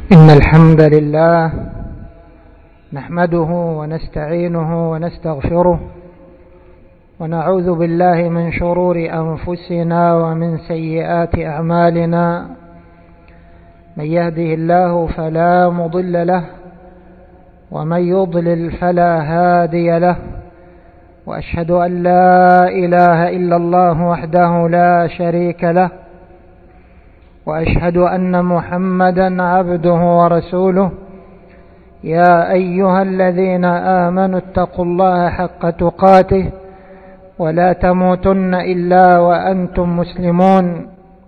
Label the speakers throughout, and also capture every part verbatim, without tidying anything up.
Speaker 1: إن الحمد لله نحمده ونستعينه ونستغفره ونعوذ بالله من شرور أنفسنا ومن سيئات أعمالنا. من يهده الله فلا مضل له ومن يضلل فلا هادي له، وأشهد أن لا إله إلا الله وحده لا شريك له، وأشهد أن محمدا عبده ورسوله. يا أيها الذين آمنوا اتقوا الله حق تقاته ولا تموتن إلا وأنتم مسلمون.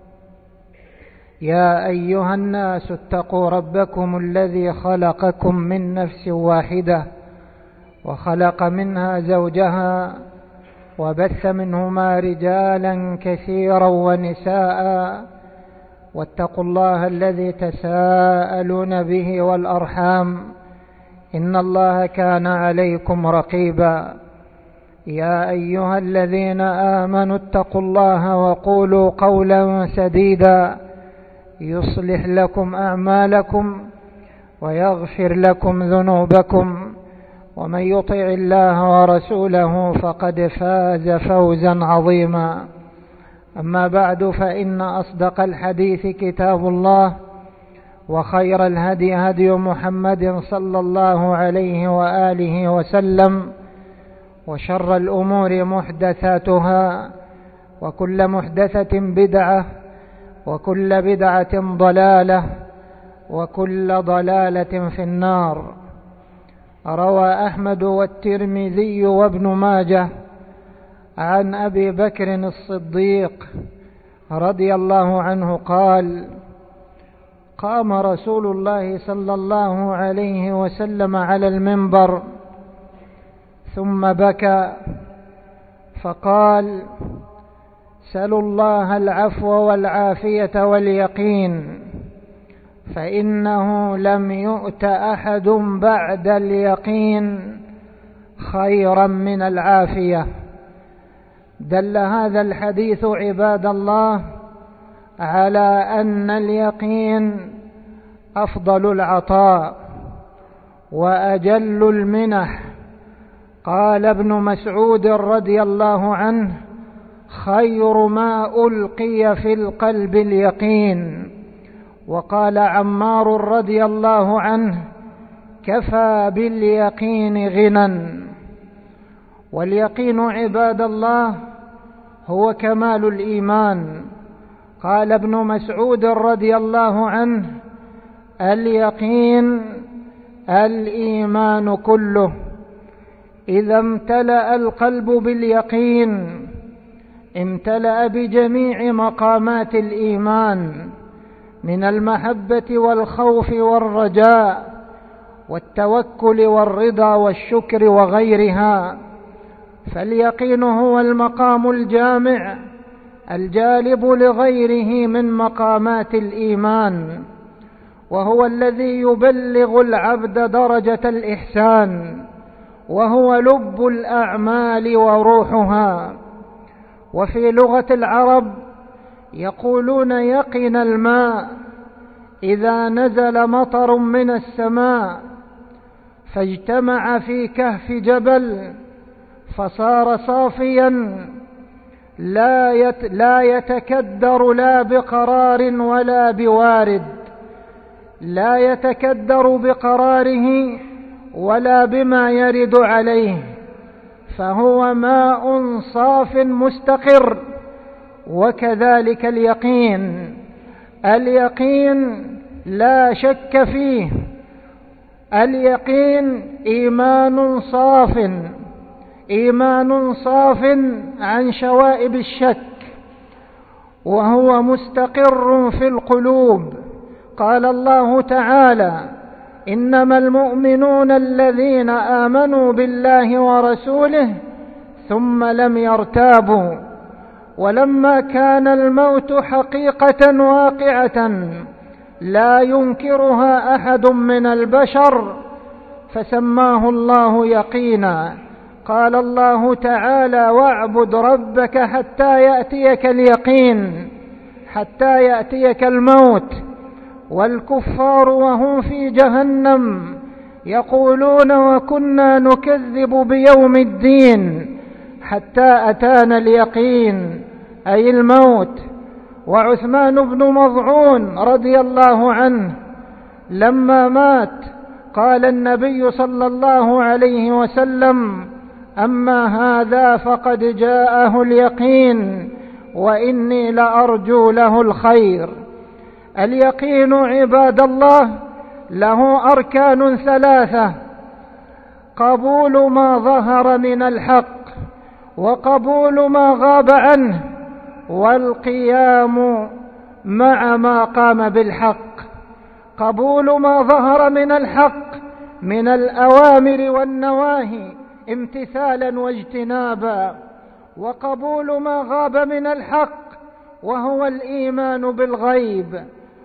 Speaker 1: يا أيها الناس اتقوا ربكم الذي خلقكم من نفس واحدة وخلق منها زوجها وبث منهما رجالا كثيرا ونساء، واتقوا الله الذي تساءلون به والأرحام إن الله كان عليكم رقيبا. يا أيها الذين آمنوا اتقوا الله وقولوا قولا سديدا يصلح لكم أعمالكم ويغفر لكم ذنوبكم، ومن يطع الله ورسوله فقد فاز فوزا عظيما. أما بعد، فإن أصدق الحديث كتاب الله، وخير الهدي هدي محمد صلى الله عليه وآله وسلم، وشر الأمور محدثاتها، وكل محدثة بدعة، وكل بدعة ضلالة، وكل ضلالة في النار. روى أحمد والترمذي وابن ماجه عن أبي بكر الصديق رضي الله عنه قال: قام رسول الله صلى الله عليه وسلم على المنبر ثم بكى فقال: سلوا الله العفو والعافية واليقين، فإنه لم يؤت أحد بعد اليقين خيرا من العافية. دل هذا الحديث عباد الله على أن اليقين أفضل العطاء وأجل المنح. قال ابن مسعود رضي الله عنه: خير ما ألقي في القلب اليقين. وقال عمار رضي الله عنه: كفى باليقين غنى. واليقين عباد الله هو كمال الإيمان. قال ابن مسعود رضي الله عنه: اليقين الإيمان كله. إذا امتلأ القلب باليقين امتلأ بجميع مقامات الإيمان من المحبة والخوف والرجاء والتوكل والرضا والشكر وغيرها. فاليقين هو المقام الجامع الجالب لغيره من مقامات الإيمان، وهو الذي يبلغ العبد درجة الإحسان، وهو لب الأعمال وروحها. وفي لغة العرب يقولون: يقن الماء إذا نزل مطر من السماء فاجتمع في كهف جبل فصار صافيا لا يت لا يتكدر لا بقرار ولا بوارد، لا يتكدر بقراره ولا بما يرد عليه، فهو ماء صاف مستقر. وكذلك اليقين، اليقين لا شك فيه. اليقين إيمان صاف، إيمان صاف عن شوائب الشك، وهو مستقر في القلوب. قال الله تعالى: إنما المؤمنون الذين آمنوا بالله ورسوله ثم لم يرتابوا. ولما كان الموت حقيقة واقعة لا ينكرها أحد من البشر فسماه الله يقينا. قال الله تعالى: واعبد ربك حتى يأتيك اليقين، حتى يأتيك الموت. والكفار وهم في جهنم يقولون وكنا نكذب بيوم الدين حتى أتانا اليقين أي الموت. وعثمان بن مظعون رضي الله عنه لما مات قال النبي صلى الله عليه وسلم: أما هذا فقد جاءه اليقين وإني لأرجو له الخير. اليقين عباد الله له أركان ثلاثة: قبول ما ظهر من الحق، وقبول ما غاب عنه، والقيام مع ما قام بالحق. قبول ما ظهر من الحق من الأوامر والنواهي امتثالا واجتنابا، وقبول ما غاب من الحق وهو الإيمان بالغيب،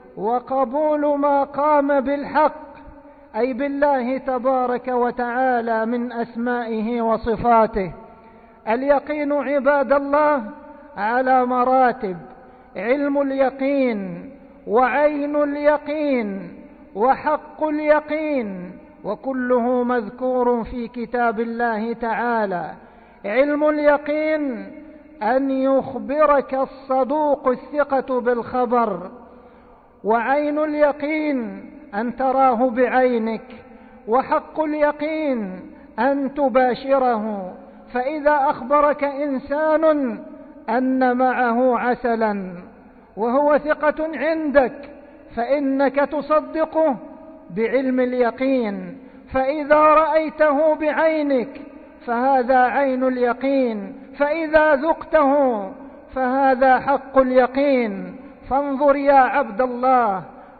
Speaker 1: وقبول ما قام بالحق أي بالله تبارك وتعالى من أسمائه وصفاته. اليقين عباد الله على مراتب: علم اليقين، وعين اليقين، وحق اليقين، وكله مذكور في كتاب الله تعالى. علم اليقين أن يخبرك الصدوق الثقة بالخبر، وعين اليقين أن تراه بعينك، وحق اليقين أن تباشره. فإذا أخبرك إنسان أن معه عسلا وهو ثقة عندك فإنك تصدقه بعلم اليقين، فإذا رأيته بعينك فهذا عين اليقين، فإذا ذقته فهذا حق اليقين. فانظر يا عبد الله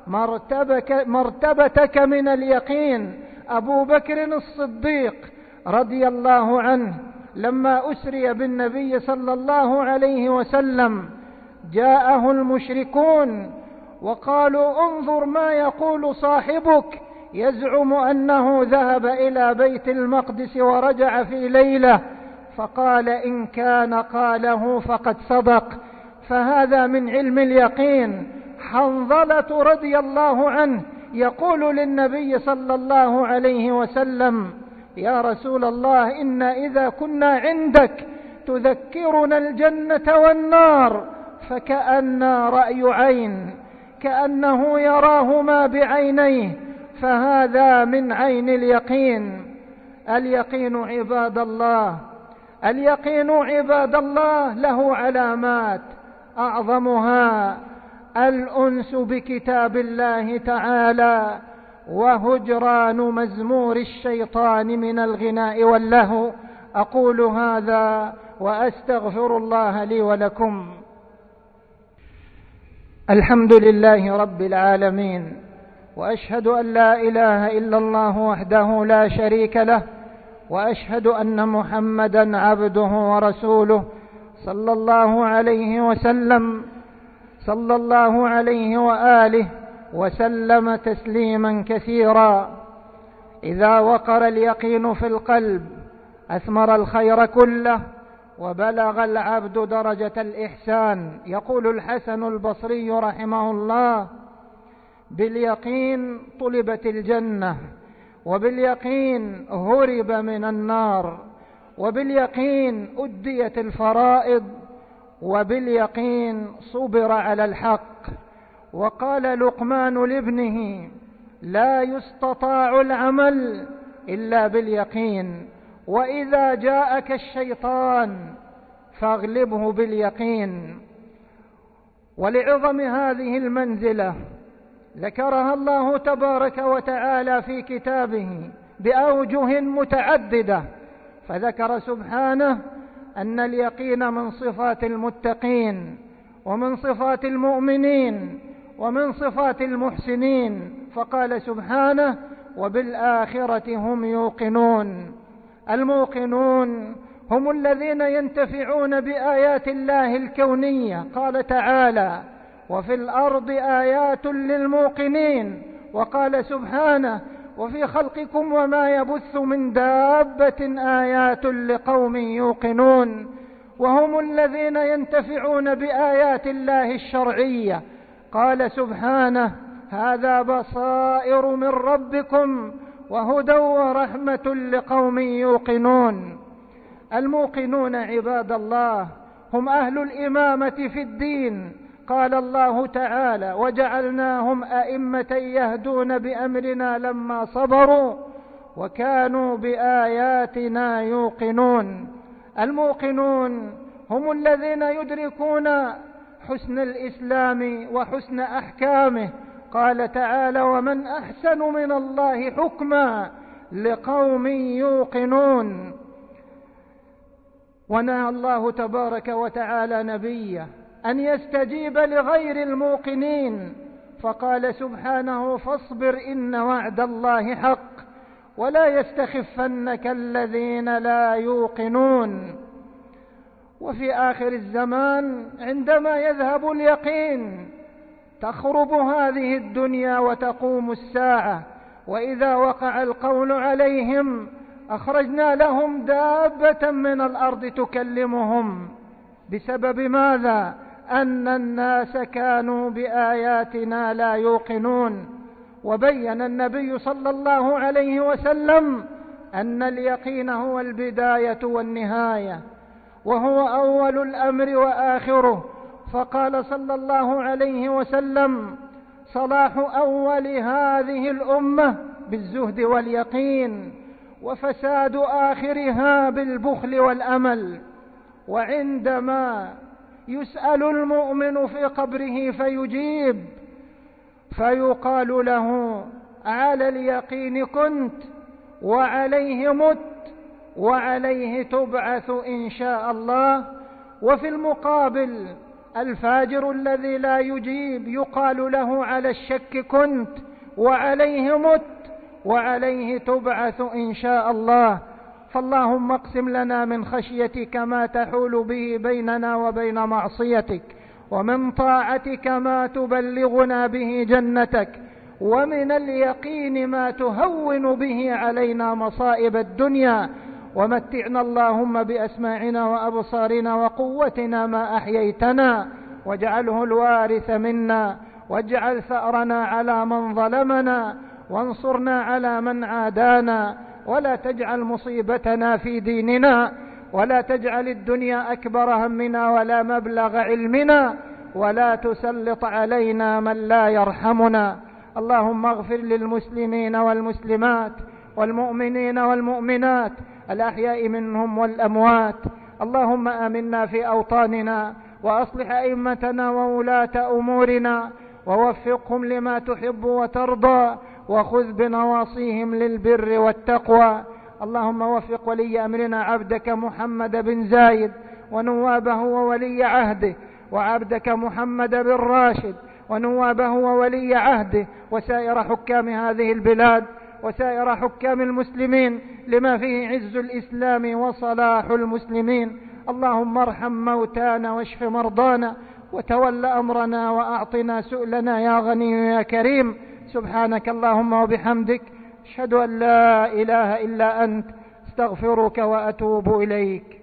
Speaker 1: مرتبك مرتبتك من اليقين. أبو بكر الصديق رضي الله عنه لما أسري بالنبي صلى الله عليه وسلم جاءه المشركون وقالوا: انظر ما يقول صاحبك، يزعم أنه ذهب إلى بيت المقدس ورجع في ليلة. فقال: إن كان قاله فقد صدق. فهذا من علم اليقين. حنظلة رضي الله عنه يقول للنبي صلى الله عليه وسلم: يا رسول الله، إن إذا كنا عندك تذكرنا الجنة والنار فكأن رأي عين، كأنه يراهما بعينيه، فهذا من عين اليقين. اليقين عباد الله اليقين عباد الله له علامات، أعظمها الأنس بكتاب الله تعالى، وهجران مزمور الشيطان من الغناء واللهو. أقول هذا وأستغفر الله لي ولكم. الحمد لله رب العالمين، وأشهد أن لا إله إلا الله وحده لا شريك له، وأشهد أن محمدا عبده ورسوله صلى الله عليه وسلم صلى الله عليه وآله وسلم تسليما كثيرا. إذا وقر اليقين في القلب أثمر الخير كله، وبلغ العبد درجة الإحسان. يقول الحسن البصري رحمه الله: باليقين طلبت الجنة، وباليقين هرب من النار، وباليقين أديت الفرائض، وباليقين صبر على الحق. وقال لقمان لابنه: لا يستطاع العمل إلا باليقين، وإذا جاءك الشيطان فاغلبه باليقين. ولعظم هذه المنزلة ذكرها الله تبارك وتعالى في كتابه بأوجه متعددة، فذكر سبحانه أن اليقين من صفات المتقين، ومن صفات المؤمنين، ومن صفات المحسنين، فقال سبحانه: وبالآخرة هم يوقنون. الموقنون هم الذين ينتفعون بآيات الله الكونية. قال تعالى: وفي الأرض آيات للموقنين. وقال سبحانه: وفي خلقكم وما يبث من دابة آيات لقوم يوقنون. وهم الذين ينتفعون بآيات الله الشرعية. قال سبحانه: هذا بصائر من ربكم وهدى ورحمة لقوم يوقنون. الموقنون عباد الله هم أهل الإمامة في الدين. قال الله تعالى: وجعلناهم أئمة يهدون بأمرنا لما صبروا وكانوا بآياتنا يوقنون. الموقنون هم الذين يدركون حسن الإسلام وحسن أحكامه. قال تعالى: ومن أحسن من الله حكما لقوم يوقنون. ونهى الله تبارك وتعالى نبيه أن يستجيب لغير الموقنين، فقال سبحانه: فاصبر إن وعد الله حق ولا يستخفنك الذين لا يوقنون. وفي آخر الزمان عندما يذهب اليقين تخرب هذه الدنيا وتقوم الساعة، وإذا وقع القول عليهم أخرجنا لهم دابة من الأرض تكلمهم. بسبب ماذا؟ أن الناس كانوا بآياتنا لا يوقنون. وبين النبي صلى الله عليه وسلم أن اليقين هو البداية والنهاية، وهو أول الأمر وآخره. فقال صلى الله عليه وسلم: صلاح أول هذه الأمة بالزهد واليقين، وفساد آخرها بالبخل والأمل. وعندما يسأل المؤمن في قبره فيجيب فيقال له: على اليقين كنت وعليه مت وعليه تبعث إن شاء الله. وفي المقابل الفاجر الذي لا يجيب يقال له: على الشك كنت وعليه مت وعليه تبعث إن شاء الله. فاللهم اقسم لنا من خشيتك ما تحول به بيننا وبين معصيتك، ومن طاعتك ما تبلغنا به جنتك، ومن اليقين ما تهون به علينا مصائب الدنيا. ومتعنا اللهم بأسماعنا وأبصارنا وقوتنا ما أحييتنا، واجعله الوارث منا، واجعل ثأرنا على من ظلمنا، وانصرنا على من عادانا، ولا تجعل مصيبتنا في ديننا، ولا تجعل الدنيا أكبر همنا ولا مبلغ علمنا، ولا تسلط علينا من لا يرحمنا. اللهم اغفر للمسلمين والمسلمات والمؤمنين والمؤمنات الأحياء منهم والأموات. اللهم آمنا في أوطاننا، وأصلح أئمتنا وولاة أمورنا، ووفقهم لما تحب وترضى، وخذ بنواصيهم للبر والتقوى. اللهم وفق ولي أمرنا عبدك محمد بن زايد ونوابه وولي عهده، وعبدك محمد بن راشد ونوابه وولي عهده، وسائر حكام هذه البلاد وسائر حكام المسلمين، لما فيه عز الإسلام وصلاح المسلمين. اللهم ارحم موتانا واشف مرضانا، وتول أمرنا وأعطنا سؤلنا يا غني يا كريم. سبحانك اللهم وبحمدك، أشهد أن لا إله إلا أنت، استغفرك وأتوب إليك.